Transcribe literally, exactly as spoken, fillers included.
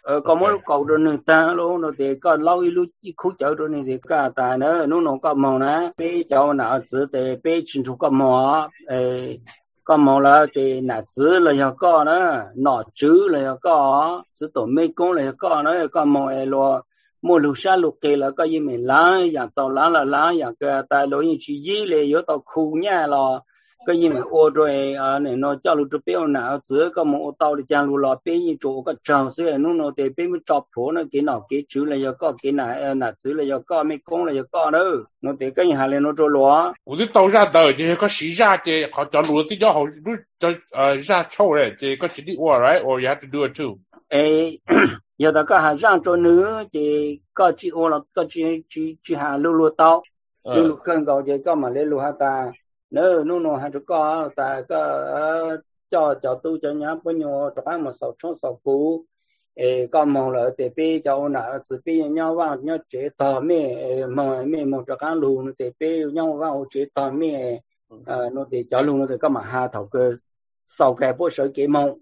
có mỗi lúc cầu rồi người ta luôn rồi thì có lâu lúc khu chợ rồi này thì cả ta nữa nó nó có màu nè bây giờ nào chỉ để bây chính chủ có màu có màu là thì nãy chỉ là có có nữa nọ chữ là có chỉ tổ mấy công là có nữa có màu ấy luôn mua lúc sáng lúc kia là có gì mình lá dạng tàu lá là lá dạng cái ta lối như chỉ gì là yếu tàu khu nha là cái gì mà ô rồi à này nó cho lúc trước béo nào giữa có một ô tàu thì chẳng lúc là bé như chỗ cái trâu xưa nó nó thì bé mới chọc phố nó cái nào cái chữ là do có cái nào nào chữ là do có mấy con là do có đó nó thì cái nhà này nó cho lúa 我哋到下到即個時下即好就路啲咗好都就誒下臭咧，即個是啲 or right or you have to do it too。 誒，有的個還讓做nữa thì có chữ ô là có chữ chữ chữ hà lưu lưu tàu lưu lưu cân cầu thì có mà lấy lưu hà ta nữa nó nó hay có ta có cho cho tu cho nhá bao nhiêu cho ăn một sáu trăm sáu phú ê có mong là để bây cho nào chỉ bây nhau vào nhau chế tờ mẹ mà mẹ một cho ăn luôn để bây nhau vào chế tờ mẹ à nó để cho luôn nó để có mà hà thầu cơ sau cái bữa sợi cái mong